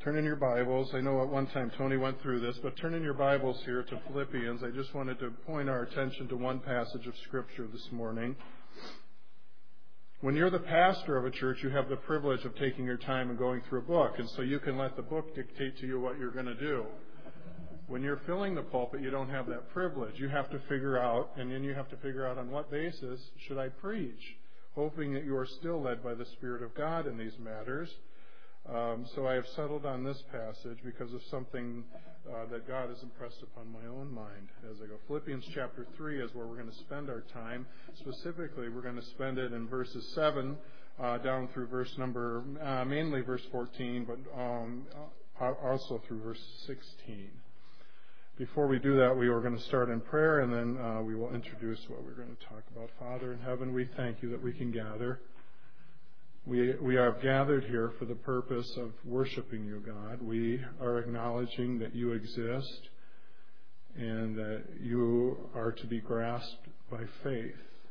turn in your Bibles. I know at one time Tony went through this, but turn in your Bibles here to Philippians. I just wanted to point our attention to one passage of Scripture this morning. When you're the pastor of a church, you have the privilege of taking your time and going through a book, and so you can let the book dictate to you what you're going to do. When you're filling the pulpit, you don't have that privilege. You have to figure out, and then you have to figure out on what basis should I preach, hoping that you are still led by the Spirit of God in these matters. So I have settled on this passage because of something that God has impressed upon my own mind as I go. Philippians chapter 3 is where we're going to spend our time. Specifically, we're going to spend it in verses 7 down through mainly verse 14, but also through verse 16. Before we do that, we are going to start in prayer, and then we will introduce what we're going to talk about. Father in heaven, we thank you that we can gather. We are gathered here for the purpose of worshiping you, God. We are acknowledging that you exist and that you are to be grasped by faith.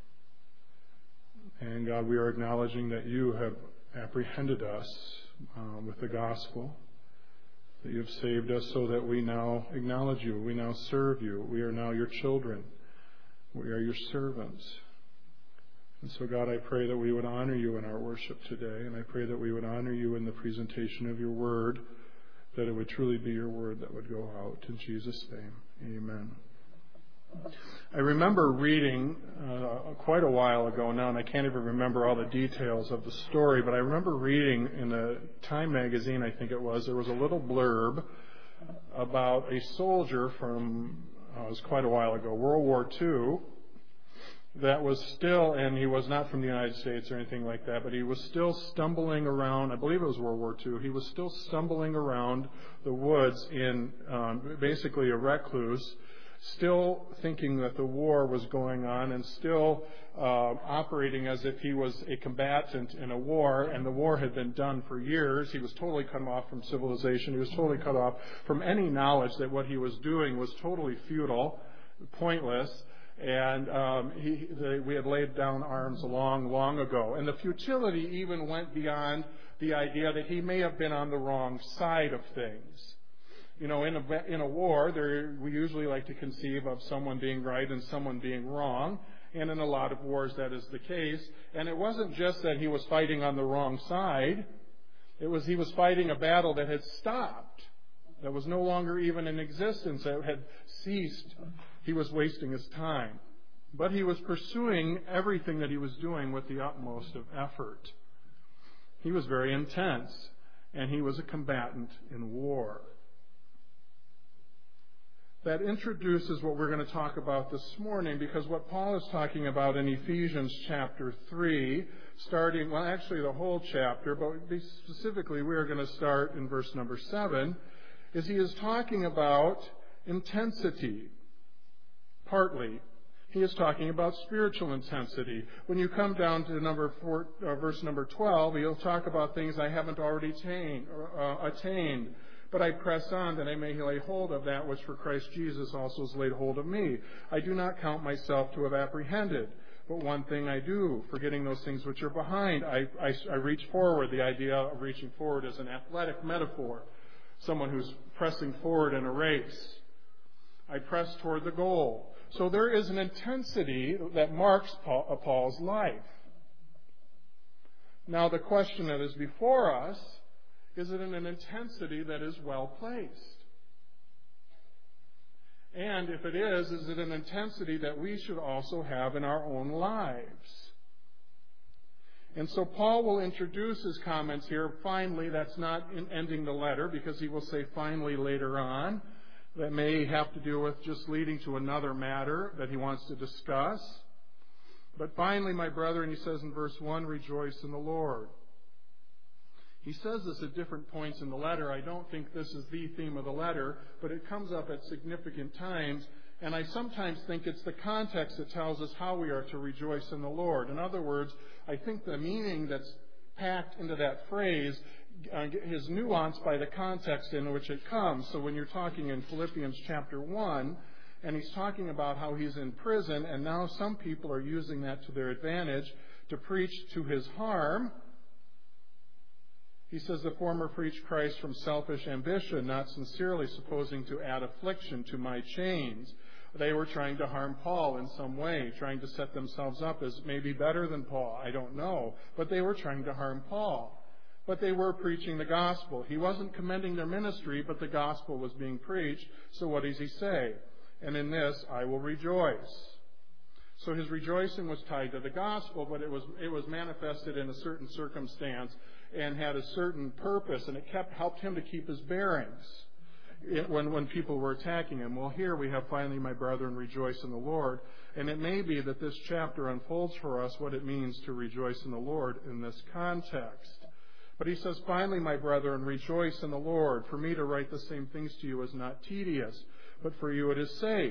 And God, we are acknowledging that you have apprehended us with the gospel, that you have saved us so that we now acknowledge you, we now serve you, we are now your children, we are your servants. And so, God, I pray that we would honor you in our worship today, and I pray that we would honor you in the presentation of your word, that it would truly be your word that would go out. In Jesus' name, amen. I remember reading quite a while ago now, and I can't even remember all the details of the story, but I remember reading in the Time magazine, I think it was, there was a little blurb about a soldier from, it was quite a while ago, World War II, that was still, and he was not from the United States or anything like that, but he was still stumbling around, I believe it was World War II, he was still stumbling around the woods in basically a recluse, still thinking that the war was going on and still operating as if he was a combatant in a war, and the war had been done for years. He was totally cut off from civilization. He was totally cut off from any knowledge that what he was doing was totally futile, pointless, and we had laid down arms long ago. And the futility even went beyond the idea that he may have been on the wrong side of things. You know, in a war, we usually like to conceive of someone being right and someone being wrong, and in a lot of wars that is the case. And it wasn't just that he was fighting on the wrong side. It was he was fighting a battle that had stopped, that was no longer even in existence, that had ceased. He was wasting his time. But he was pursuing everything that he was doing with the utmost of effort. He was very intense, and he was a combatant in war. That introduces what we're going to talk about this morning, because what Paul is talking about in Ephesians chapter 3, actually the whole chapter, but specifically we are going to start in verse number 7, is he is talking about intensity. Partly, he is talking about spiritual intensity. When you come down to verse number 12, he'll talk about things I haven't already attained. But I press on that I may lay hold of that which for Christ Jesus also has laid hold of me. I do not count myself to have apprehended, but one thing I do, forgetting those things which are behind. I reach forward. The idea of reaching forward is an athletic metaphor, someone who's pressing forward in a race. I press toward the goal. So there is an intensity that marks Paul's life. Now the question that is before us, is it in an intensity that is well placed? And if it is it an intensity that we should also have in our own lives? And so Paul will introduce his comments here. Finally, that's not in ending the letter, because he will say finally later on. That may have to do with just leading to another matter that he wants to discuss. But finally, my brethren, he says in verse 1, rejoice in the Lord. He says this at different points in the letter. I don't think this is the theme of the letter, but it comes up at significant times. And I sometimes think it's the context that tells us how we are to rejoice in the Lord. In other words, I think the meaning that's packed into that phrase is nuanced by the context in which it comes. So when you're talking in Philippians chapter 1, and he's talking about how he's in prison, and now some people are using that to their advantage to preach to his harm, He says, the former preached Christ from selfish ambition, not sincerely, supposing to add affliction to my chains. They were trying to harm Paul in some way, trying to set themselves up as maybe better than Paul. I don't know. But they were trying to harm Paul. But they were preaching the gospel. He wasn't commending their ministry, but the gospel was being preached. So what does he say? And in this I will rejoice. So his rejoicing was tied to the gospel, but it was manifested in a certain circumstance and had a certain purpose, and it helped him to keep his bearings when people were attacking him. Well, here we have, finally, my brethren, rejoice in the Lord. And it may be that this chapter unfolds for us what it means to rejoice in the Lord in this context. But he says, finally, my brethren, rejoice in the Lord. For me to write the same things to you is not tedious, but for you it is safe.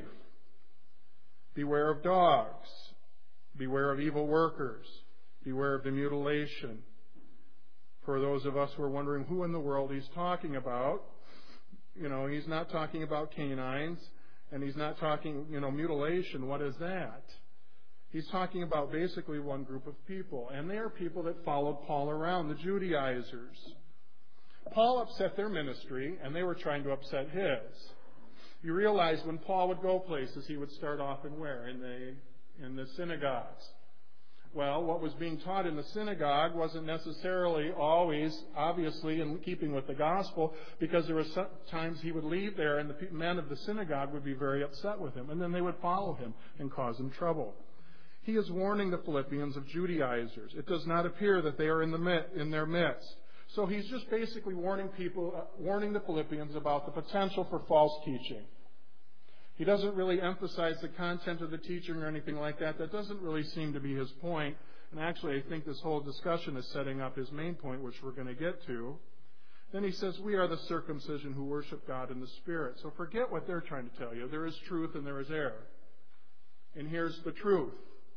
Beware of dogs. Beware of evil workers. Beware of the mutilation. For those of us who are wondering who in the world he's talking about, he's not talking about canines, and he's not talking, mutilation. What is that? He's talking about basically one group of people, and they are people that followed Paul around, the Judaizers. Paul upset their ministry, and they were trying to upset his. You realize when Paul would go places, he would start off in where? In the synagogues. Well, what was being taught in the synagogue wasn't necessarily always, obviously, in keeping with the gospel, because there were times he would leave there and the men of the synagogue would be very upset with him, and then they would follow him and cause him trouble. He is warning the Philippians of Judaizers. It does not appear that they are in their midst. So he's just basically warning the Philippians about the potential for false teaching. He doesn't really emphasize the content of the teaching or anything like that. That doesn't really seem to be his point. And actually, I think this whole discussion is setting up his main point, which we're going to get to. Then he says, we are the circumcision who worship God in the Spirit. So forget what they're trying to tell you. There is truth and there is error. And here's the truth.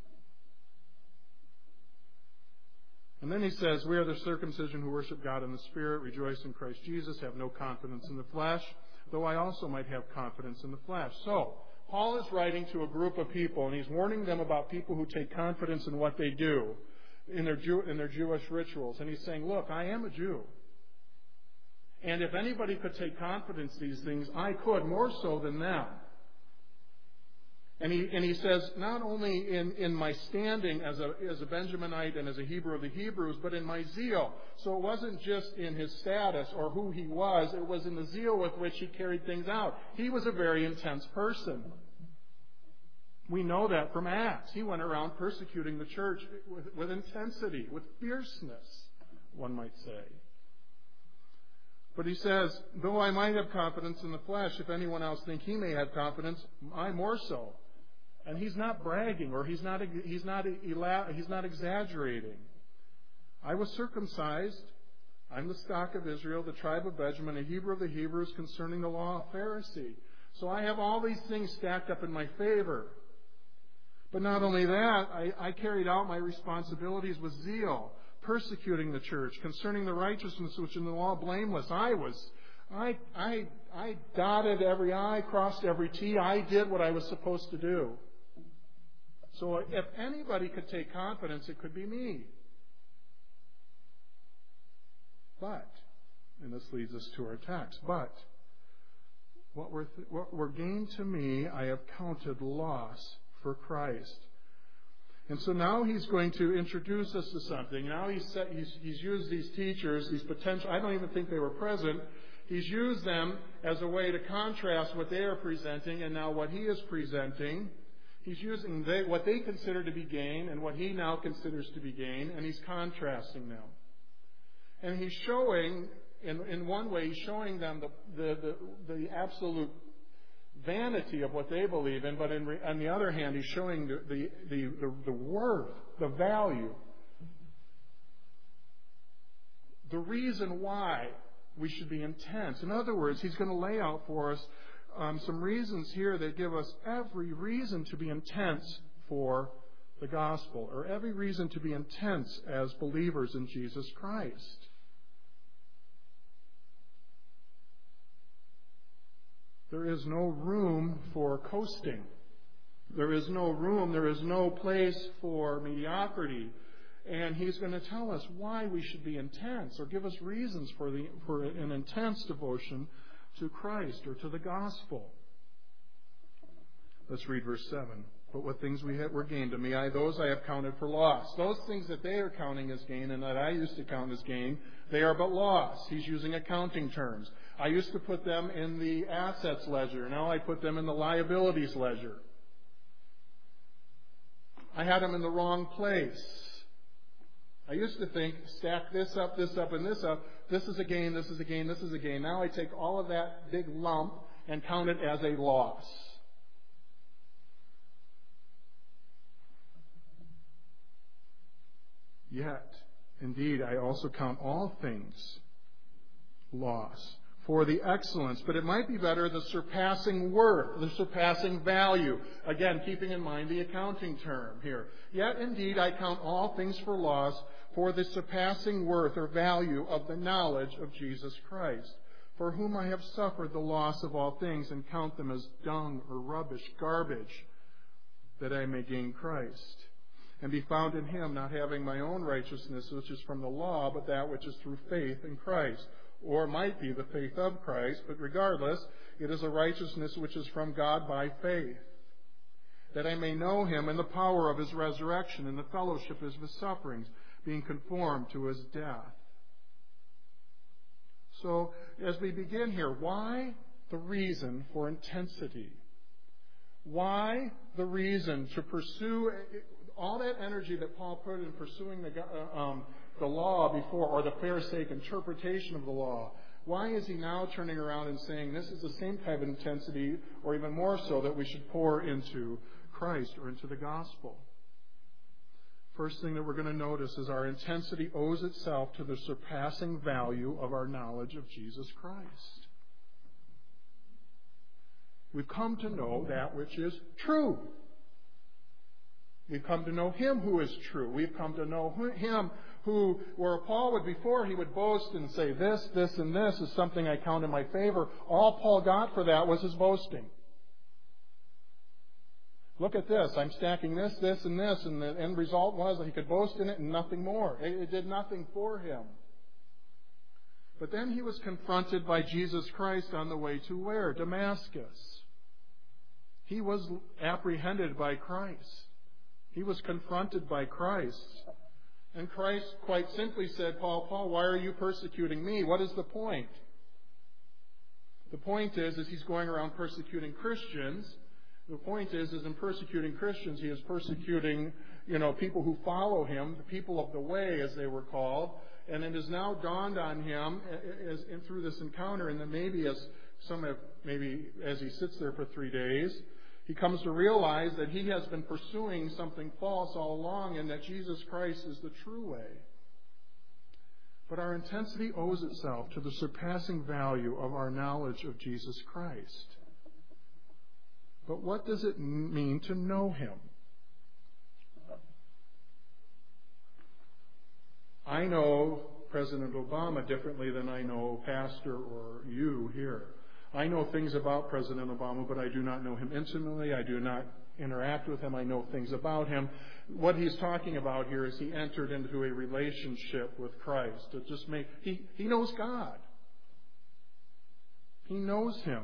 And then he says, we are the circumcision who worship God in the Spirit, rejoice in Christ Jesus, have no confidence in the flesh, though I also might have confidence in the flesh. So, Paul is writing to a group of people, and he's warning them about people who take confidence in what they do, in their Jewish rituals. And he's saying, look, I am a Jew. And if anybody could take confidence in these things, I could, more so than them. And he says, not only in my standing as a Benjaminite and as a Hebrew of the Hebrews, but in my zeal. So it wasn't just in his status or who he was, it was in the zeal with which he carried things out. He was a very intense person. We know that from Acts. He went around persecuting the church with intensity, with fierceness, one might say. But he says, though I might have confidence in the flesh, if anyone else think he may have confidence, I more so. And he's not bragging, or he's not exaggerating. I was circumcised. I'm the stock of Israel, the tribe of Benjamin, a Hebrew of the Hebrews, concerning the law of Pharisee. So I have all these things stacked up in my favor. But not only that, I carried out my responsibilities with zeal, persecuting the church, concerning the righteousness which in the law blameless. I dotted every I, crossed every T. I did what I was supposed to do. So if anybody could take confidence, it could be me. But, and this leads us to our text, but what were gained to me, I have counted loss for Christ. And so now he's going to introduce us to something. Now he's used these teachers, these potential, I don't even think they were present. He's used them as a way to contrast what they are presenting and now what he is presenting. He's using what they consider to be gain and what he now considers to be gain, and he's contrasting them. And he's showing, in one way, he's showing them the absolute vanity of what they believe in, but on the other hand, he's showing the worth, the value, the reason why we should be intense. In other words, he's going to lay out for us some reasons here that give us every reason to be intense for the gospel, or every reason to be intense as believers in Jesus Christ. There is no room for coasting. There is no room, there is no place for mediocrity. And he's going to tell us why we should be intense, or give us reasons for an intense devotion to Christ or to the gospel. Let's read verse 7. But what things were gained to me, those I have counted for loss. Those things that they are counting as gain and that I used to count as gain, they are but loss. He's using accounting terms. I used to put them in the assets ledger. Now I put them in the liabilities ledger. I had them in the wrong place. I used to think, stack this up, and this up. This is a gain, this is a gain, this is a gain. Now I take all of that big lump and count it as a loss. Yet, indeed, I also count all things loss for the excellence, but it might be better the surpassing worth, the surpassing value. Again, keeping in mind the accounting term here. Yet, indeed, I count all things for loss for the surpassing worth or value of the knowledge of Jesus Christ, for whom I have suffered the loss of all things and count them as dung or rubbish, garbage, that I may gain Christ and be found in him, not having my own righteousness, which is from the law, but that which is through faith in Christ. Or might be the faith of Christ, but regardless, it is a righteousness which is from God by faith, that I may know him and the power of his resurrection and the fellowship of his sufferings, being conformed to his death. So, as we begin here, why the reason for intensity? Why the reason to pursue all that energy that Paul put in pursuing the law before, or the Pharisaic interpretation of the law? Why is he now turning around and saying this is the same kind of intensity, or even more so, that we should pour into Christ or into the gospel? First thing that we're going to notice is our intensity owes itself to the surpassing value of our knowledge of Jesus Christ. We've come to know that which is true. We've come to know him who is true. We've come to know him who, where Paul would before, he would boast and say, this, and this is something I count in my favor. All Paul got for that was his boasting. Look at this. I'm stacking this, and this. And the end result was that he could boast in it and nothing more. It did nothing for him. But then he was confronted by Jesus Christ on the way to where? Damascus. He was apprehended by Christ. He was confronted by Christ. And Christ quite simply said, Paul, why are you persecuting me? What is the point? The point is he's going around persecuting Christians. The point is in persecuting Christians, he is persecuting, people who follow him, the people of the way, as they were called. And it has now dawned on him through this encounter, and then maybe as he sits there for 3 days, he comes to realize that he has been pursuing something false all along, and that Jesus Christ is the true way. But our intensity owes itself to the surpassing value of our knowledge of Jesus Christ. But what does it mean to know him? I know President Obama differently than I know Pastor or you here. I know things about President Obama, but I do not know him intimately. I do not interact with him. I know things about him. What he's talking about here is he entered into a relationship with Christ. He knows God. He knows him.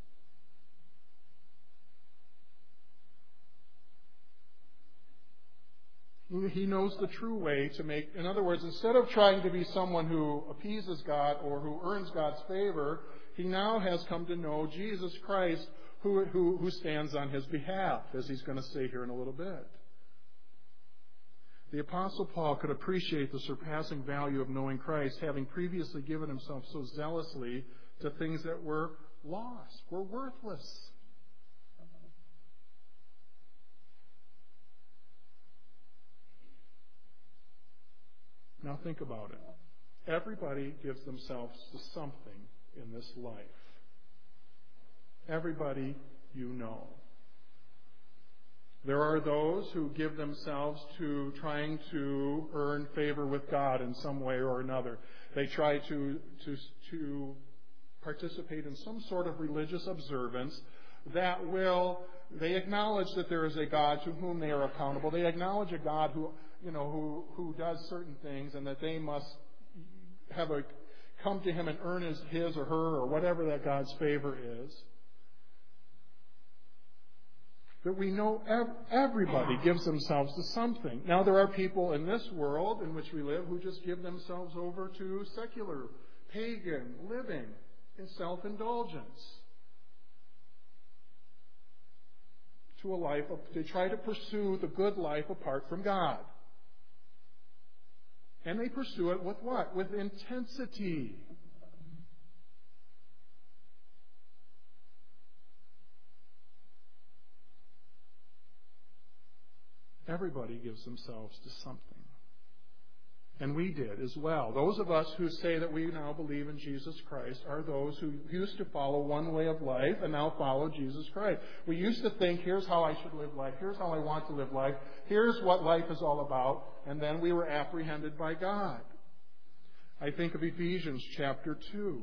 He knows the true way to make, in other words, instead of trying to be someone who appeases God or who earns God's favor, he now has come to know Jesus Christ who stands on his behalf, as he's going to say here in a little bit. The Apostle Paul could appreciate the surpassing value of knowing Christ, having previously given himself so zealously to things that were lost, were worthless. Now think about it. Everybody gives themselves to something in this life. Everybody you know. There are those who give themselves to trying to earn favor with God in some way or another. They try to participate in some sort of religious observance they acknowledge that there is a God to whom they are accountable. They acknowledge a God who who does certain things, and that they must come to him and earn his or her or whatever that God's favor is. But we know everybody gives themselves to something. Now, there are people in this world in which we live who just give themselves over to secular, pagan living in self-indulgence. To a life they try to pursue the good life apart from God. And they pursue it with what? With intensity. Everybody gives themselves to something. And we did as well. Those of us who say that we now believe in Jesus Christ are those who used to follow one way of life and now follow Jesus Christ. We used to think, here's how I should live life. Here's how I want to live life. Here's what life is all about. And then we were apprehended by God. I think of Ephesians chapter 2.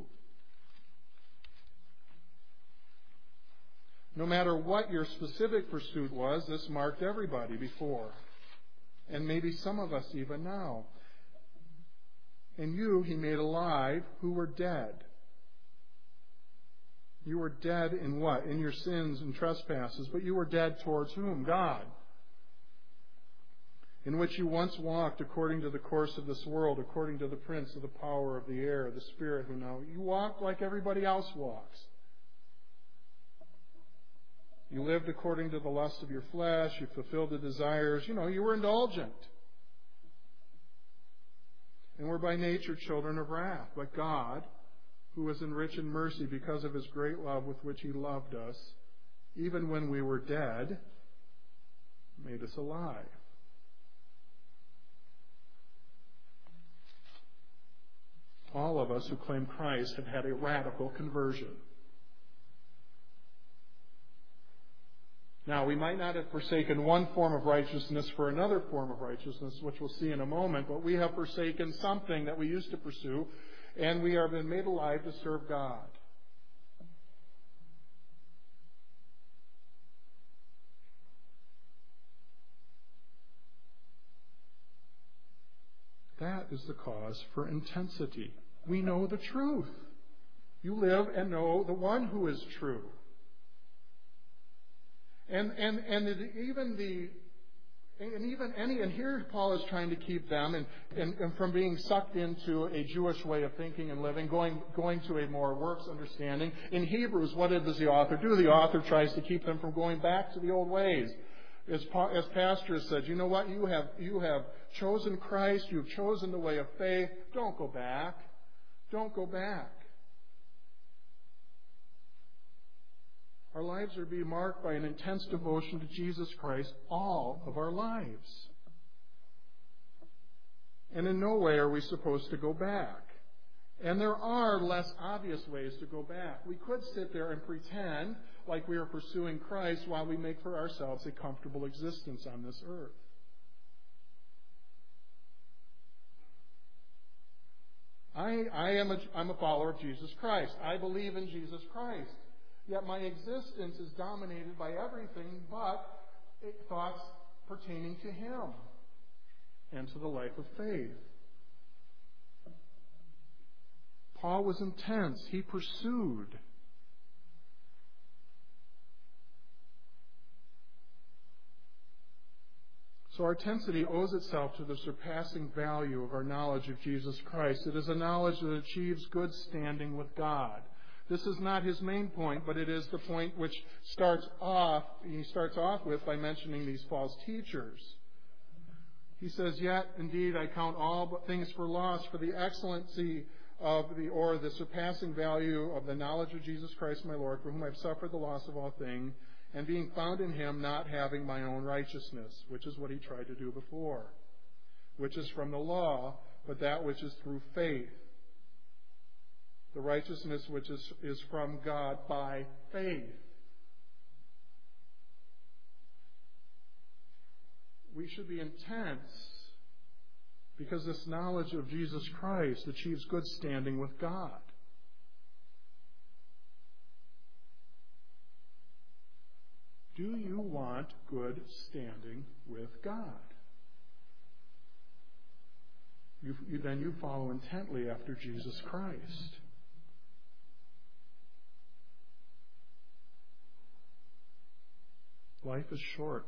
No matter what your specific pursuit was, this marked everybody before. And maybe some of us even now. And you he made alive who were dead. You were dead in what? In your sins and trespasses. But you were dead towards whom? God. In which you once walked according to the course of this world, according to the prince of the power of the air, the spirit who now... You walked like everybody else walks. You lived according to the lust of your flesh. You fulfilled the desires. You were indulgent. And we're by nature children of wrath. But God, who is rich in mercy because of his great love with which he loved us, even when we were dead, made us alive. All of us who claim Christ have had a radical conversion. Now, we might not have forsaken one form of righteousness for another form of righteousness, which we'll see in a moment, but we have forsaken something that we used to pursue, and we have been made alive to serve God. That is the cause for intensity. We know the truth. You live and know the one who is true. And here Paul is trying to keep them and from being sucked into a Jewish way of thinking and living, going to a more works understanding. In Hebrews, what does the author do? The author tries to keep them from going back to the old ways. As Pastor has said, you know what? You have chosen Christ. You've chosen the way of faith. Don't go back. Don't go back. Our lives are being marked by an intense devotion to Jesus Christ all of our lives. And in no way are we supposed to go back. And there are less obvious ways to go back. We could sit there and pretend like we are pursuing Christ while we make for ourselves a comfortable existence on this earth. I'm a follower of Jesus Christ. I believe in Jesus Christ. Yet my existence is dominated by everything but thoughts pertaining to Him and to the life of faith. Paul was intense. He pursued. So our intensity owes itself to the surpassing value of our knowledge of Jesus Christ. It is a knowledge that achieves good standing with God. This is not his main point, but it is the point which he starts off with by mentioning these false teachers. He says, "Yet, indeed, I count all things for loss for the excellency of the surpassing value of the knowledge of Jesus Christ my Lord, for whom I have suffered the loss of all things, and being found in him, not having my own righteousness," which is what he tried to do before, "which is from the law, but that which is through faith. The righteousness which is from God by faith." We should be intense because this knowledge of Jesus Christ achieves good standing with God. Do you want good standing with God? then you follow intently after Jesus Christ. Life is short.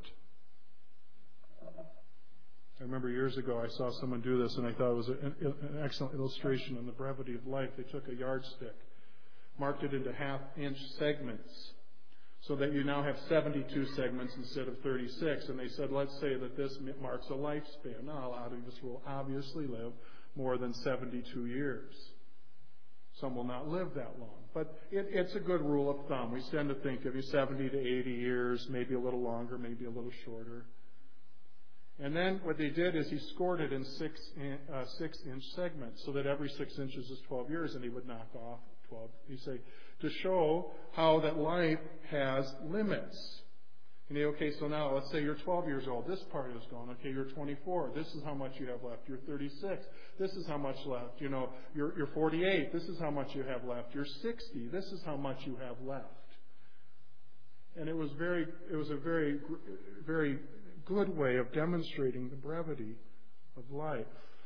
I remember years ago I saw someone do this, and I thought it was an excellent illustration on the brevity of life. They took a yardstick, marked it into half-inch segments, so that you now have 72 segments instead of 36. And they said, let's say that this marks a lifespan. Now, a lot of us will obviously live more than 72 years. Some will not live that long. But it's a good rule of thumb. We tend to think of 70 to 80 years, maybe a little longer, maybe a little shorter. And then what they did is he scored it in 6-inch segments, so that every 6 inches is 12 years, and he would knock off 12. He'd say, to show how that life has limits. And so now let's say you're 12 years old. This part is gone. Okay, you're 24. This is how much you have left. You're 36. This is how much left. You're 48. This is how much you have left. You're 60. This is how much you have left. And it was a very, very good way of demonstrating the brevity of life.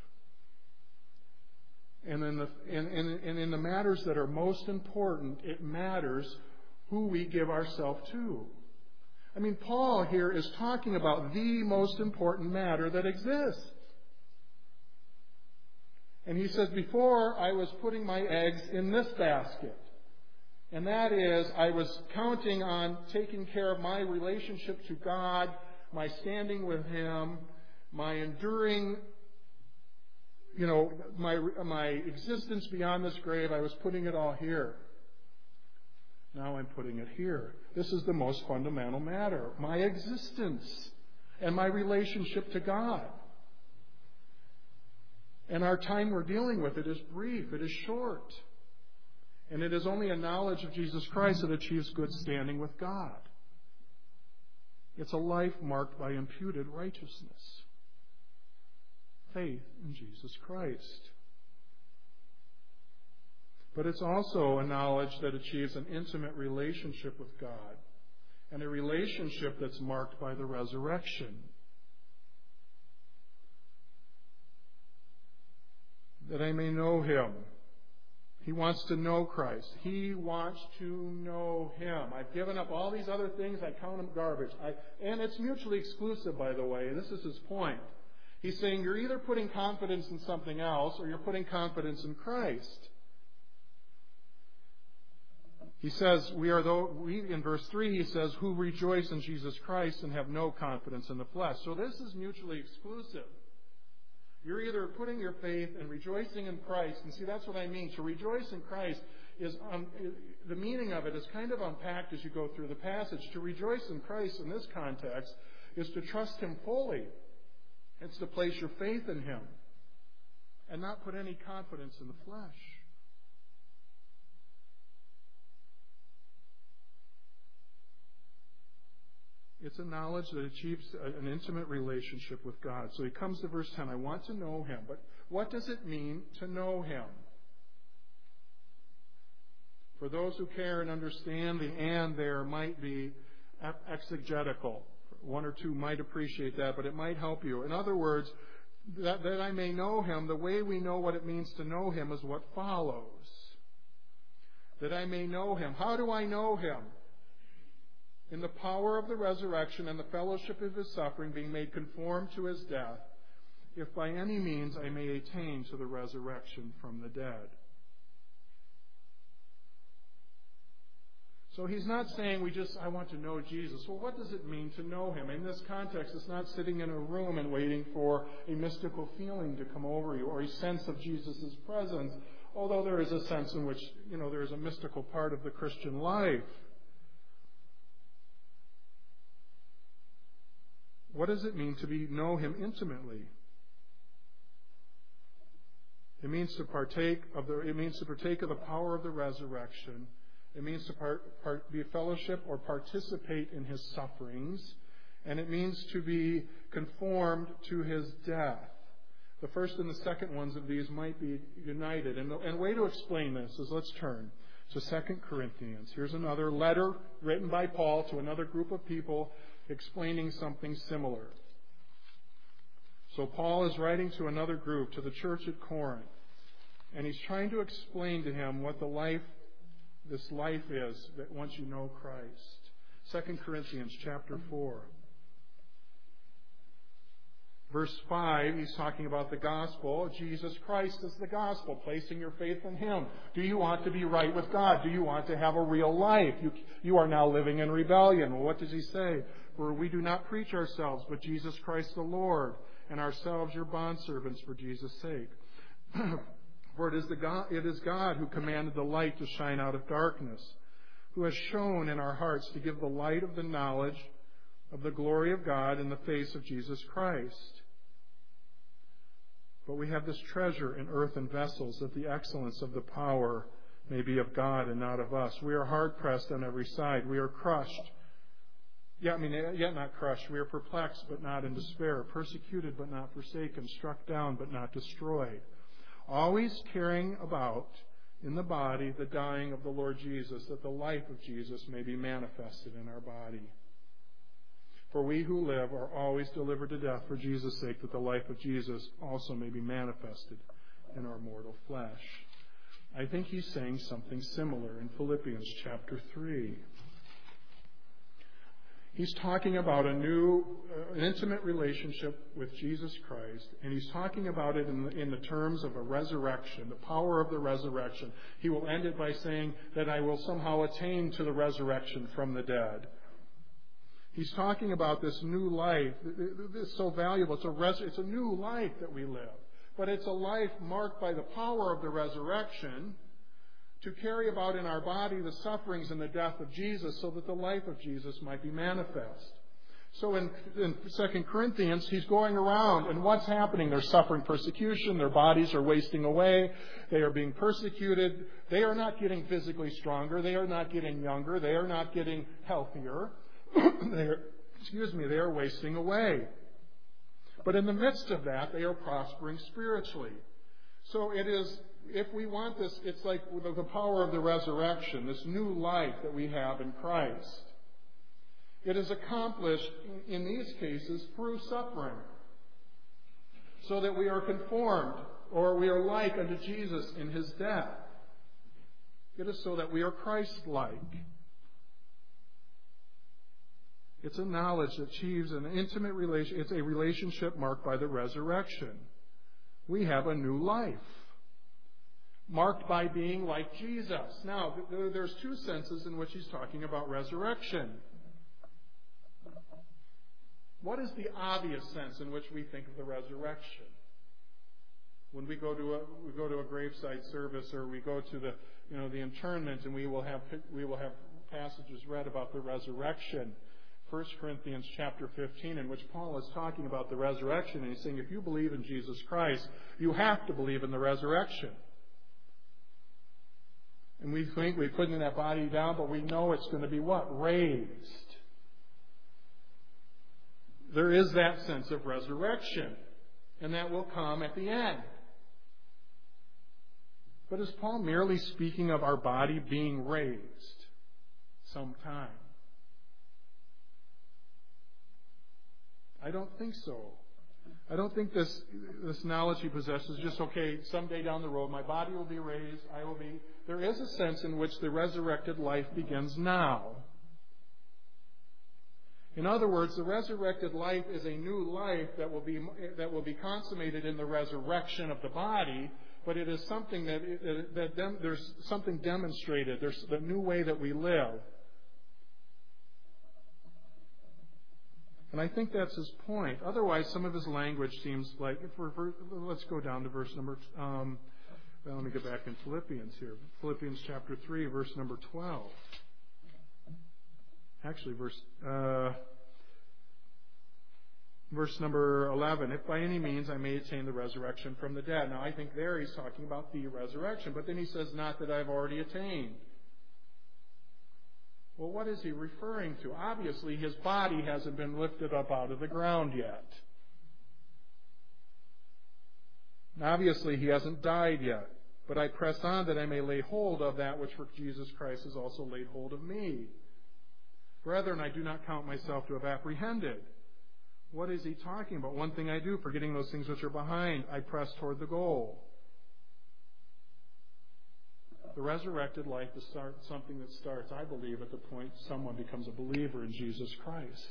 And in the matters that are most important, it matters who we give ourselves to. I mean, Paul here is talking about the most important matter that exists. And he says, before I was putting my eggs in this basket. And that is, I was counting on taking care of my relationship to God, my standing with Him, my enduring, my existence beyond this grave. I was putting it all here. Now I'm putting it here. This is the most fundamental matter. My existence and my relationship to God. And our time we're dealing with, it is brief, it is short. And it is only a knowledge of Jesus Christ that achieves good standing with God. It's a life marked by imputed righteousness. Faith in Jesus Christ. But it's also a knowledge that achieves an intimate relationship with God, and a relationship that's marked by the resurrection. That I may know Him. He wants to know Christ. He wants to know Him. I've given up all these other things. I count them garbage. And it's mutually exclusive, by the way. This is his point. He's saying you're either putting confidence in something else or you're putting confidence in Christ. He says, in verse 3, he says, who rejoice in Jesus Christ and have no confidence in the flesh. So this is mutually exclusive. You're either putting your faith and rejoicing in Christ. And see, that's what I mean. To rejoice in Christ is, the meaning of it is kind of unpacked as you go through the passage. To rejoice in Christ in this context is to trust Him fully. It's to place your faith in Him and not put any confidence in the flesh. It's a knowledge that achieves an intimate relationship with God. So he comes to verse 10, I want to know Him. But what does it mean to know Him? For those who care and understand, the and there might be exegetical. One or two might appreciate that, but it might help you. In other words, that I may know Him, the way we know what it means to know Him is what follows. That I may know Him. How do I know Him? In the power of the resurrection and the fellowship of His suffering, being made conformed to His death, if by any means I may attain to the resurrection from the dead. So he's not saying I want to know Jesus. Well, what does it mean to know Him? In this context, it's not sitting in a room and waiting for a mystical feeling to come over you or a sense of Jesus' presence, although there is a sense in which, there is a mystical part of the Christian life. What does it mean to know Him intimately? It means to partake of the power of the resurrection. It means to be a fellowship or participate in His sufferings. And it means to be conformed to His death. The first and the second ones of these might be united. And a way to explain this is, let's turn to 2 Corinthians. Here's another letter written by Paul to another group of people explaining something similar. So Paul is writing to another group, to the church at Corinth, and he's trying to explain to him what this life is that once you know Christ. 2 Corinthians chapter 4. Verse 5, he's talking about the gospel. Jesus Christ is the gospel, placing your faith in Him. Do you want to be right with God? Do you want to have a real life? You are now living in rebellion. Well, what does he say? For we do not preach ourselves, but Jesus Christ the Lord, and ourselves your bondservants for Jesus' sake. For it is God who commanded the light to shine out of darkness, who has shone in our hearts to give the light of the knowledge of the glory of God in the face of Jesus Christ. But we have this treasure in earthen vessels, that the excellence of the power may be of God and not of us. We are hard-pressed on every side. We are crushed. Yet not crushed. We are perplexed, but not in despair. Persecuted, but not forsaken. Struck down, but not destroyed. Always carrying about in the body the dying of the Lord Jesus, that the life of Jesus may be manifested in our body. For we who live are always delivered to death for Jesus' sake, that the life of Jesus also may be manifested in our mortal flesh. I think he's saying something similar in Philippians chapter 3. He's talking about an intimate relationship with Jesus Christ, and he's talking about it in the terms of a resurrection, the power of the resurrection. He will end it by saying that I will somehow attain to the resurrection from the dead. He's talking about this new life. It's so valuable. It's a new life that we live. But it's a life marked by the power of the resurrection to carry about in our body the sufferings and the death of Jesus, so that the life of Jesus might be manifest. So in 2 Corinthians, he's going around, and what's happening? They're suffering persecution. Their bodies are wasting away. They are being persecuted. They are not getting physically stronger. They are not getting younger. They are not getting healthier. They are wasting away. But in the midst of that, they are prospering spiritually. So it is, if we want this, it's like the power of the resurrection, this new life that we have in Christ. It is accomplished in these cases through suffering, so that we are conformed, or we are like unto Jesus in His death. It is so that we are Christ-like. It's a knowledge that achieves an intimate relation. It's a relationship marked by the resurrection. We have a new life, marked by being like Jesus. Now, there's two senses in which he's talking about resurrection. What is the obvious sense in which we think of the resurrection? When we go to a graveside service, or we go to the interment, and we will have passages read about the resurrection. 1 Corinthians chapter 15, in which Paul is talking about the resurrection, and he's saying, if you believe in Jesus Christ, you have to believe in the resurrection. And we think we're putting that body down, but we know it's going to be what? Raised. There is that sense of resurrection, and that will come at the end. But is Paul merely speaking of our body being raised sometime? I don't think so. I don't think this knowledge he possesses is just, okay, someday down the road my body will be raised, I will be... There is a sense in which the resurrected life begins now. In other words, the resurrected life is a new life that will be consummated in the resurrection of the body, but it is something there's something demonstrated. There's the new way that we live. And I think that's his point. Otherwise, some of his language seems like... let's go down to verse number... let me get back in Philippians here. Philippians chapter 3, verse number 12. Actually, verse number 11. If by any means I may attain the resurrection from the dead. Now, I think there he's talking about the resurrection. But then he says, not that I've already attained. Well, what is he referring to? Obviously, his body hasn't been lifted up out of the ground yet. And obviously, he hasn't died yet. But I press on that I may lay hold of that which for Jesus Christ has also laid hold of me. Brethren, I do not count myself to have apprehended. What is he talking about? One thing I do, forgetting those things which are behind, I press toward the goal. The resurrected life is something that starts, I believe, at the point someone becomes a believer in Jesus Christ.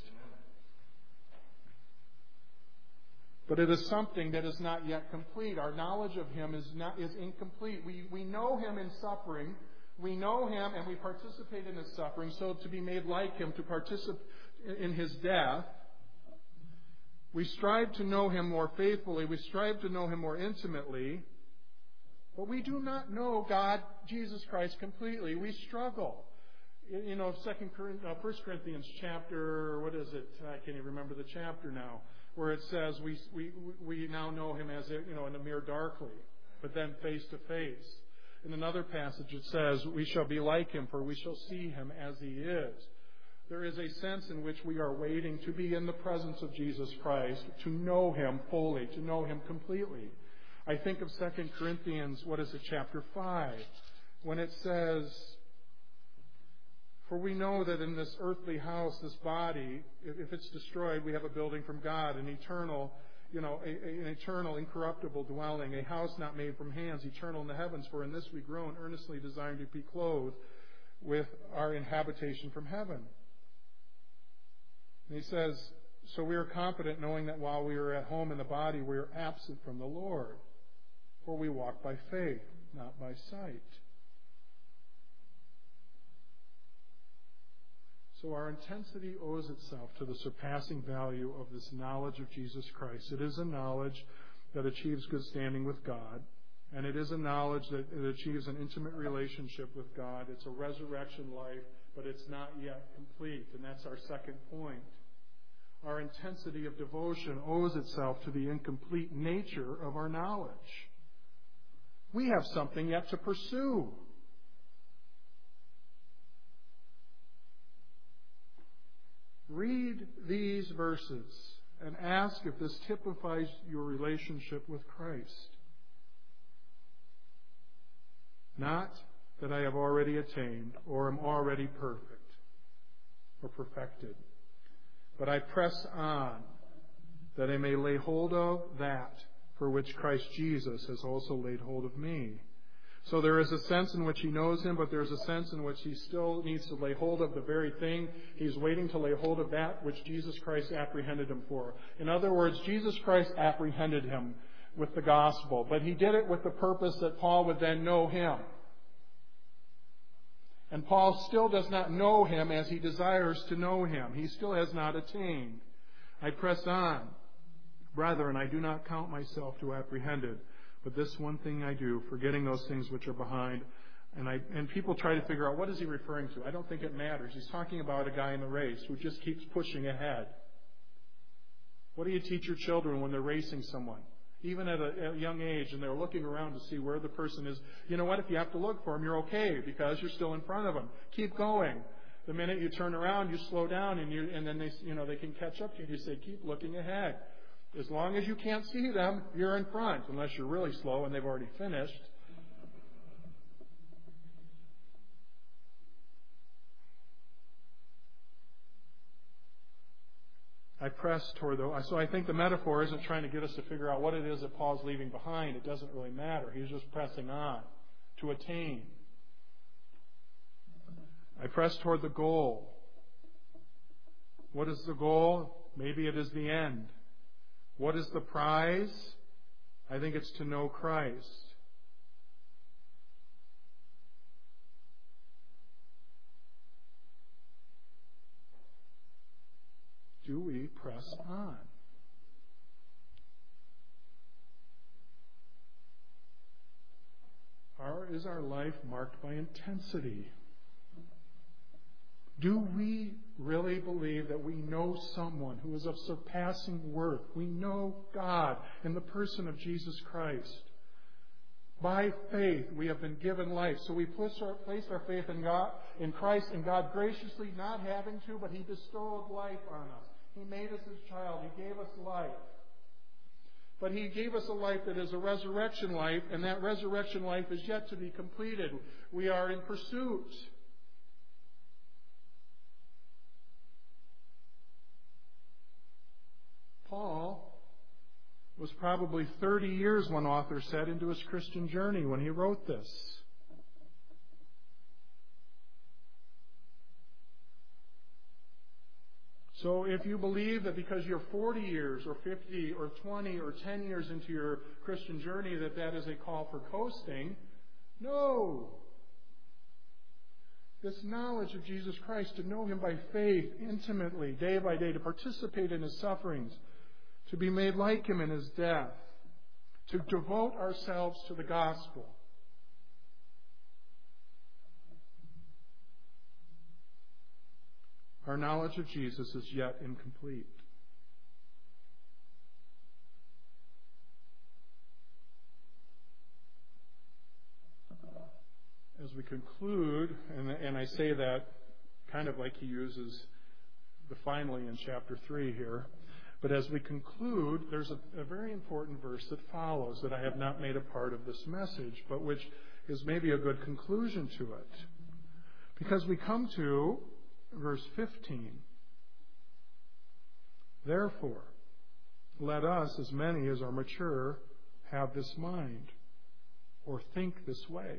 But it is something that is not yet complete. Our knowledge of Him is incomplete. We know Him in suffering. We know Him and we participate in His suffering. So to be made like Him, to participate in His death, we strive to know Him more faithfully. We strive to know Him more intimately. But we do not know God, Jesus Christ, completely. We struggle. 1 Corinthians chapter, what is it? I can't even remember the chapter now, where it says we now know Him as, in a mirror darkly, but then face to face. In another passage it says, we shall be like Him, for we shall see Him as He is. There is a sense in which we are waiting to be in the presence of Jesus Christ, to know Him fully, to know Him completely. I think of 2 Corinthians, chapter 5, when it says, for we know that in this earthly house, this body, if it's destroyed, we have a building from God, an eternal, incorruptible dwelling, a house not made from hands, eternal in the heavens. For in this we groan, earnestly desiring to be clothed with our habitation from heaven. And he says, so we are confident knowing that while we are at home in the body, we are absent from the Lord. For we walk by faith, not by sight. So our intensity owes itself to the surpassing value of this knowledge of Jesus Christ. It is a knowledge that achieves good standing with God, and it is a knowledge that it achieves an intimate relationship with God. It's a resurrection life, but it's not yet complete, and that's our second point. Our intensity of devotion owes itself to the incomplete nature of our knowledge. We have something yet to pursue. Read these verses and ask if this typifies your relationship with Christ. Not that I have already attained or am already perfect or perfected, but I press on that I may lay hold of that for which Christ Jesus has also laid hold of me. So there is a sense in which he knows Him, but there's a sense in which he still needs to lay hold of the very thing. He's waiting to lay hold of that which Jesus Christ apprehended him for. In other words, Jesus Christ apprehended him with the gospel, but he did it with the purpose that Paul would then know Him. And Paul still does not know Him as he desires to know Him. He still has not attained. I press on. Brethren, I do not count myself to have apprehended. But this one thing I do, forgetting those things which are behind. And people try to figure out, what is he referring to? I don't think it matters. He's talking about a guy in the race who just keeps pushing ahead. What do you teach your children when they're racing someone? Even at a young age, and they're looking around to see where the person is. You know what? If you have to look for them, you're okay because you're still in front of them. Keep going. The minute you turn around, you slow down, and then they can catch up to you. You say, keep looking ahead. As long as you can't see them, you're in front, unless you're really slow and they've already finished. I press toward so I think the metaphor isn't trying to get us to figure out what it is that Paul's leaving behind. It doesn't really matter. He's just pressing on to attain. I press toward the goal. What is the goal? Maybe it is the end. What is the prize? I think it's to know Christ. Do we press on? Is our life marked by intensity? Do we really believe that we know someone who is of surpassing worth? We know God in the person of Jesus Christ. By faith, we have been given life. So we place our faith in God, in Christ, and God graciously, not having to, but He bestowed life on us. He made us His child. He gave us life. But He gave us a life that is a resurrection life, and that resurrection life is yet to be completed. We are in pursuit. Paul was probably 30 years, one author said, into his Christian journey when he wrote this. So if you believe that because you're 40 years or 50 or 20 or 10 years into your Christian journey that is a call for coasting, no. This knowledge of Jesus Christ, to know Him by faith intimately, day by day, to participate in His sufferings, to be made like Him in His death, to devote ourselves to the gospel. Our knowledge of Jesus is yet incomplete. As we conclude, and I say that kind of like he uses the finally in chapter 3 here, but as we conclude, there's a very important verse that follows that I have not made a part of this message, but which is maybe a good conclusion to it. Because we come to verse 15. Therefore, let us, as many as are mature, have this mind, or think this way.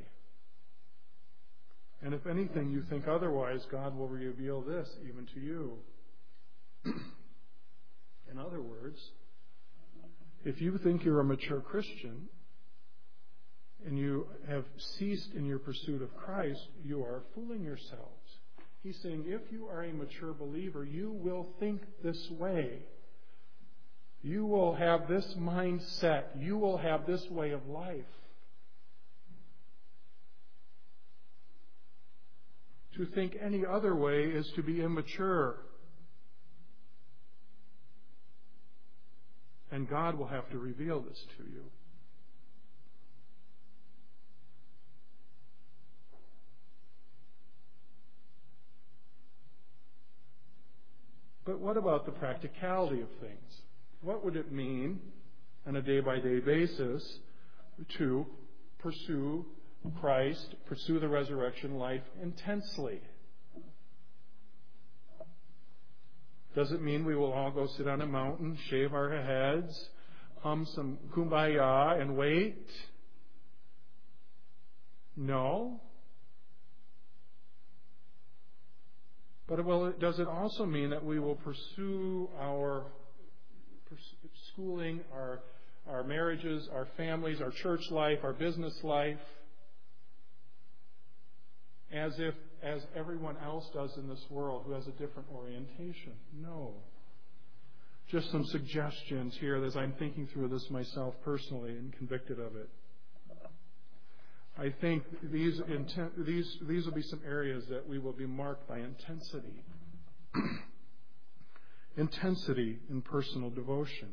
And if anything you think otherwise, God will reveal this even to you. In other words, if you think you're a mature Christian and you have ceased in your pursuit of Christ, you are fooling yourselves. He's saying if you are a mature believer, you will think this way. You will have this mindset. You will have this way of life. To think any other way is to be immature. And God will have to reveal this to you. But what about the practicality of things? What would it mean on a day-by-day basis to pursue Christ, pursue the resurrection life intensely? Does it mean we will all go sit on a mountain, shave our heads, hum some kumbaya and wait? No. But does it also mean that we will pursue our schooling, our marriages, our families, our church life, our business life, as everyone else does in this world who has a different orientation? No. Just some suggestions here as I'm thinking through this myself personally and convicted of it. I think these will be some areas that we will be marked by intensity. Intensity in personal devotion.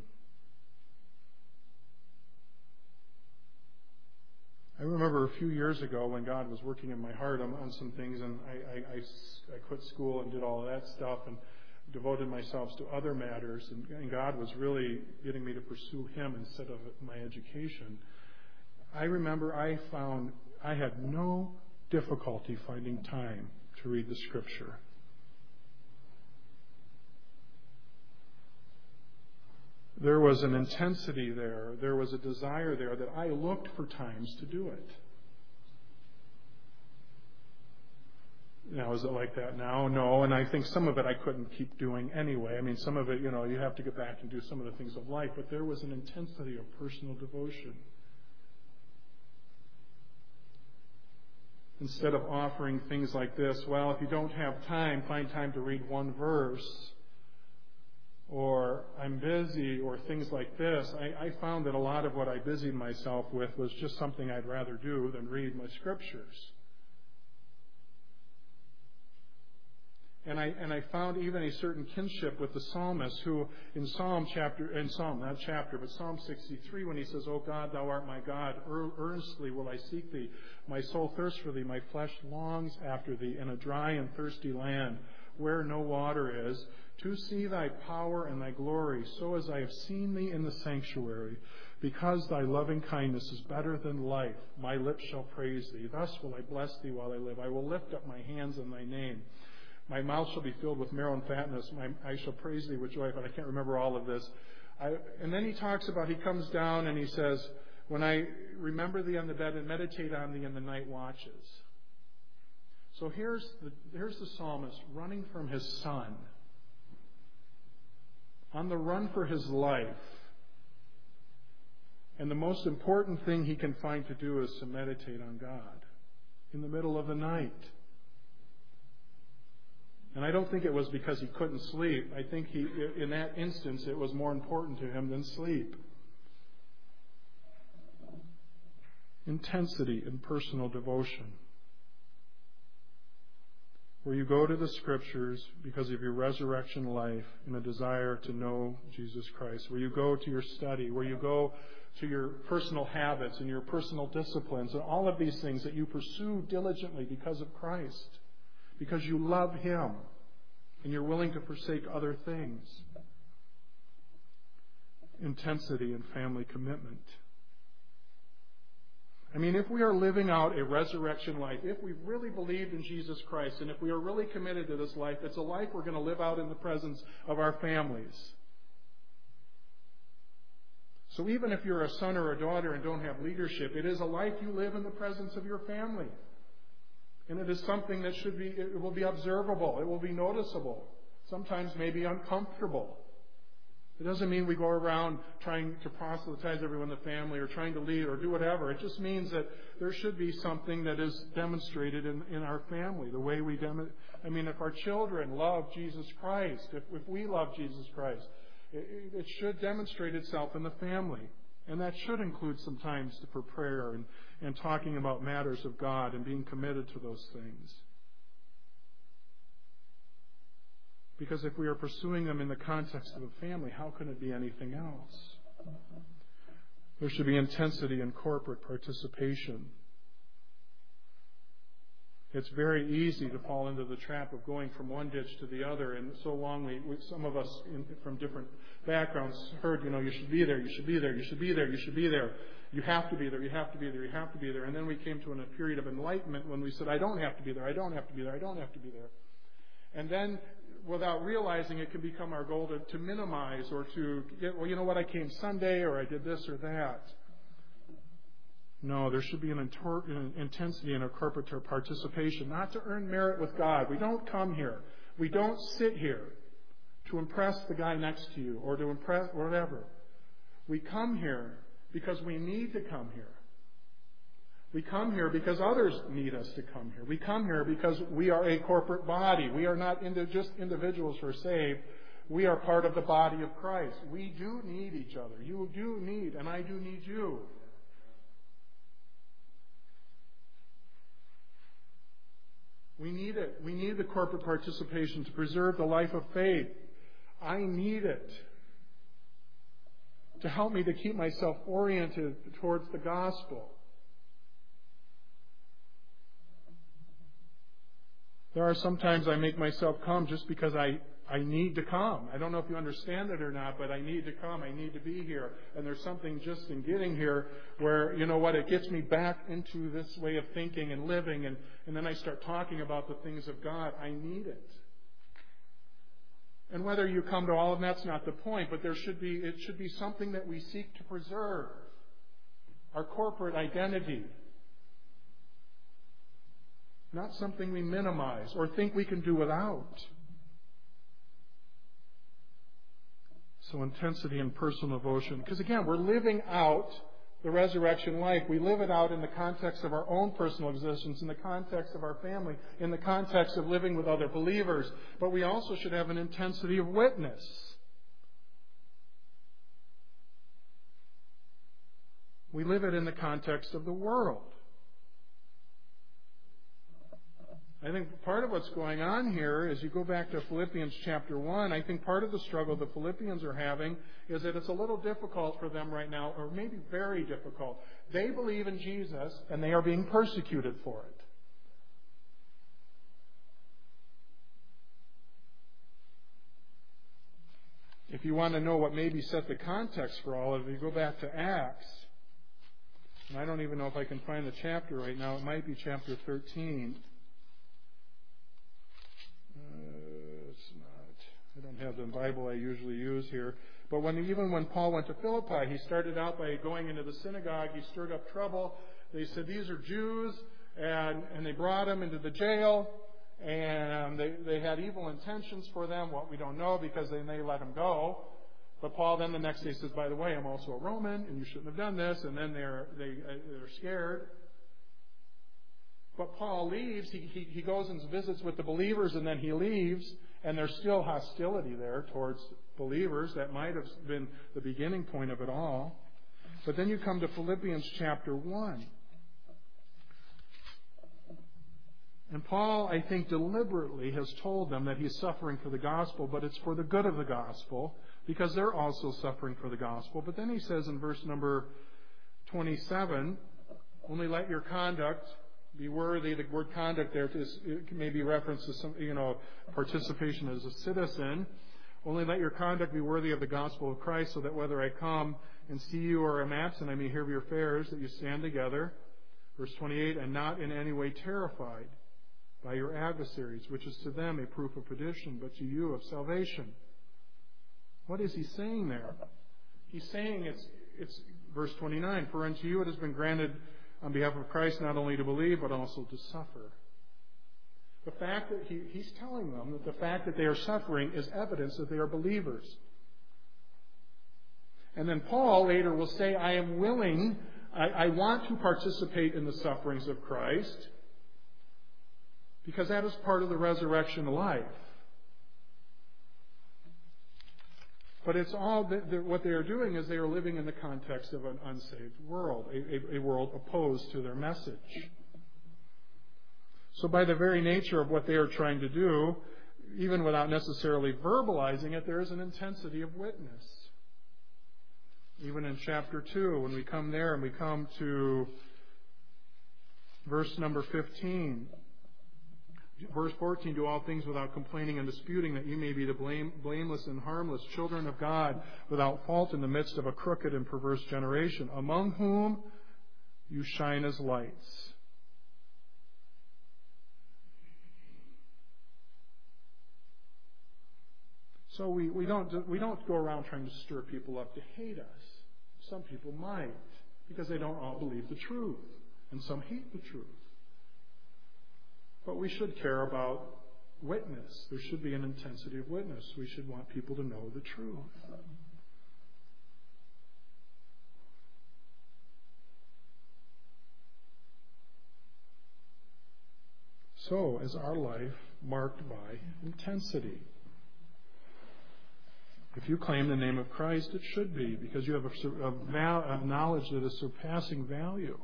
I remember a few years ago when God was working in my heart on some things, and I quit school and did all of that stuff and devoted myself to other matters, and God was really getting me to pursue Him instead of my education. I remember I had no difficulty finding time to read the Scripture. There was an intensity there. There was a desire there that I looked for times to do it. Now, is it like that now? No, and I think some of it I couldn't keep doing anyway. I mean, some of it, you have to get back and do some of the things of life, but there was an intensity of personal devotion. Instead of offering things like this, well, if you don't have time, find time to read one verse, or I'm busy, or things like this. I found that a lot of what I busied myself with was just something I'd rather do than read my scriptures. And I found even a certain kinship with the psalmist who in Psalm 63, when he says, "O God, thou art my God, earnestly will I seek thee. My soul thirsts for thee, my flesh longs after thee in a dry and thirsty land where no water is, to see thy power and thy glory, so as I have seen thee in the sanctuary. Because thy loving kindness is better than life, my lips shall praise thee. Thus will I bless thee while I live. I will lift up my hands in thy name. My mouth shall be filled with marrow and fatness. I shall praise thee with joy." But I can't remember all of this. And then he talks about, he comes down and he says, when I remember thee on the bed and meditate on thee in the night watches. So here's the psalmist running from his son, on the run for his life. And the most important thing he can find to do is to meditate on God in the middle of the night. And I don't think it was because he couldn't sleep. I think in that instance, it was more important to him than sleep. Intensity in personal devotion. Where you go to the Scriptures because of your resurrection life and a desire to know Jesus Christ. Where you go to your study. Where you go to your personal habits and your personal disciplines. And all of these things that you pursue diligently because of Christ. Because you love Him and you're willing to forsake other things. Intensity in family commitment. I mean, if we are living out a resurrection life, if we really believed in Jesus Christ, and if we are really committed to this life, it's a life we're going to live out in the presence of our families. So even if you're a son or a daughter and don't have leadership, it is a life you live in the presence of your family. And it is something that it will be observable. It will be noticeable. Sometimes maybe uncomfortable. It doesn't mean we go around trying to proselytize everyone in the family or trying to lead or do whatever. It just means that there should be something that is demonstrated in our family. The way we if our children love Jesus Christ, if we love Jesus Christ, it should demonstrate itself in the family. And that should include sometimes for prayer and talking about matters of God and being committed to those things. Because if we are pursuing them in the context of a family, how can it be anything else? There should be intensity in corporate participation. It's very easy to fall into the trap of going from one ditch to the other, and so long some of us from different backgrounds heard, you should be there, you should be there, you should be there, you should be there, you have to be there, you have to be there, you have to be there. And then we came to a period of enlightenment when we said, I don't have to be there, I don't have to be there, I don't have to be there. And then, without realizing, it can become our goal to minimize or to get, I came Sunday or I did this or that. No, there should be an intensity in our corporate participation, not to earn merit with God. We don't come here. We don't sit here to impress the guy next to you or to impress whatever. We come here because we need to come here. We come here because others need us to come here. We come here because we are a corporate body. We are not just individuals who are saved. We are part of the body of Christ. We do need each other. You do need, and I do need you. We need it. We need the corporate participation to preserve the life of faith. I need it to help me to keep myself oriented towards the gospel. There are sometimes I make myself come just because I need to come. I don't know if you understand it or not, but I need to come. I need to be here. And there's something just in getting here where, it gets me back into this way of thinking and living. And then I start talking about the things of God. I need it. And whether you come to all of them, that's not the point. But it should be something that we seek to preserve. Our corporate identity. Not something we minimize or think we can do without. So intensity in personal devotion. Because again, we're living out the resurrection life. We live it out in the context of our own personal existence, in the context of our family, in the context of living with other believers. But we also should have an intensity of witness. We live it in the context of the world. I think part of what's going on here, as you go back to Philippians chapter 1, I think part of the struggle the Philippians are having is that it's a little difficult for them right now, or maybe very difficult. They believe in Jesus, and they are being persecuted for it. If you want to know what maybe set the context for all of it, you go back to Acts. And I don't even know if I can find the chapter right now. It might be chapter 13. It's not. I don't have the Bible I usually use here. But even when Paul went to Philippi, he started out by going into the synagogue. He stirred up trouble. They said, these are Jews, and they brought him into the jail, and they had evil intentions for them, what we don't know, because they let him go. But Paul then the next day says, by the way, I'm also a Roman, and you shouldn't have done this, and then they're scared. But Paul leaves. He goes and visits with the believers, and then he leaves, and there's still hostility there towards believers. That might have been the beginning point of it all. But then you come to Philippians chapter 1. And Paul, I think, deliberately has told them that he's suffering for the gospel, but it's for the good of the gospel, because they're also suffering for the gospel. But then he says in verse number 27, only let your conduct be worthy. The word conduct there may be reference to some, participation as a citizen. Only let your conduct be worthy of the gospel of Christ, so that whether I come and see you or am absent, I may hear of your affairs, that you stand together. Verse 28, and not in any way terrified by your adversaries, which is to them a proof of perdition, but to you of salvation. What is he saying there? He's saying it's verse 29, for unto you it has been granted on behalf of Christ not only to believe, but also to suffer. The fact that he's telling them that the fact that they are suffering is evidence that they are believers. And then Paul later will say, I am willing, I want to participate in the sufferings of Christ, because that is part of the resurrection life. But it's all what they are doing is they are living in the context of an unsaved world, a world opposed to their message. So by the very nature of what they are trying to do, even without necessarily verbalizing it, there is an intensity of witness. Even in chapter 2, when we come there and we come to verse number 15. Verse 14, do all things without complaining and disputing, that you may be the blameless and harmless children of God, without fault in the midst of a crooked and perverse generation, among whom you shine as lights. So we don't go around trying to stir people up to hate us. Some people might, because they don't all believe the truth, and some hate the truth. But we should care about witness. There should be an intensity of witness. We should want people to know the truth. So, is our life marked by intensity? If you claim the name of Christ, it should be, because you have a knowledge that is surpassing value.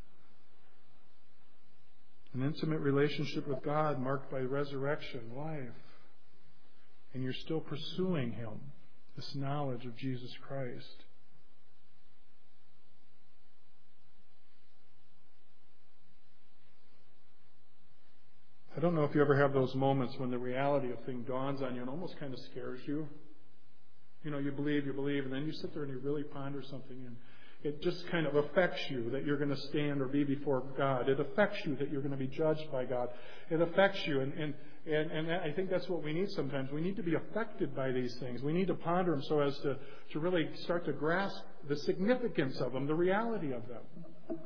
An intimate relationship with God marked by resurrection life. And you're still pursuing Him, this knowledge of Jesus Christ. I don't know if you ever have those moments when the reality of things dawns on you and almost kind of scares you. You believe, and then you sit there and you really ponder something, and it just kind of affects you that you're going to stand or be before God. It affects you that you're going to be judged by God. It affects you, and I think that's what we need sometimes. We need to be affected by these things. We need to ponder them so as to really start to grasp the significance of them, the reality of them.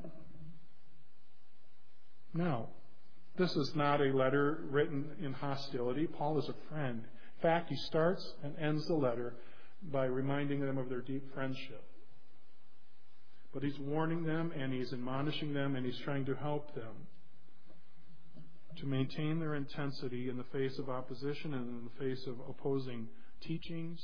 Now, this is not a letter written in hostility. Paul is a friend. In fact, he starts and ends the letter by reminding them of their deep friendship. But he's warning them, and he's admonishing them, and he's trying to help them to maintain their intensity in the face of opposition and in the face of opposing teachings.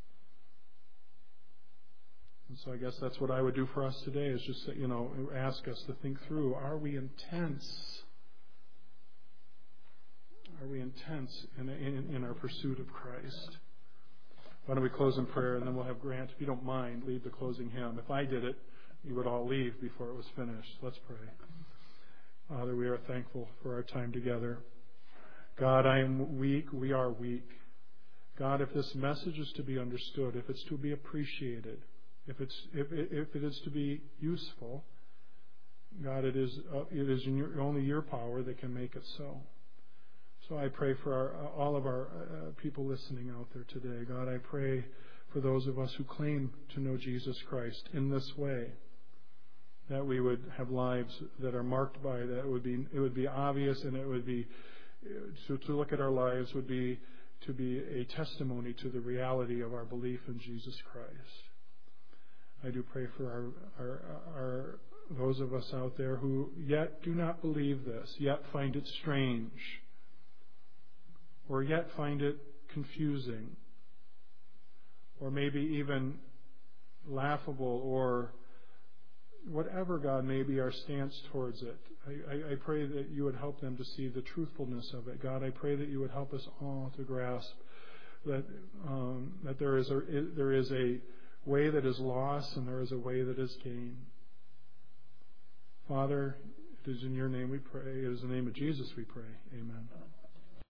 And so I guess that's what I would do for us today, is just, ask us to think through, are we intense? Are we intense in our pursuit of Christ? Why don't we close in prayer, and then we'll have Grant, if you don't mind, lead the closing hymn. If I did it, you would all leave before it was finished. Let's pray. Father, we are thankful for our time together. God, I am weak. We are weak. God, if this message is to be understood, if it's to be appreciated, if it is to be useful, God, it is only your power that can make it so. So I pray for all of our people listening out there today. God, I pray for those of us who claim to know Jesus Christ in this way, that we would have lives that are marked by that. It would be obvious, and it would be to look at our lives would be to be a testimony to the reality of our belief in Jesus Christ. I do pray for our those of us out there who yet do not believe this, yet find it strange, or yet find it confusing, or maybe even laughable, or whatever, God, may be our stance towards it. I pray that you would help them to see the truthfulness of it. God, I pray that you would help us all to grasp that there is a way that is lost and there is a way that is gain. Father, it is in your name we pray. It is in the name of Jesus we pray. Amen.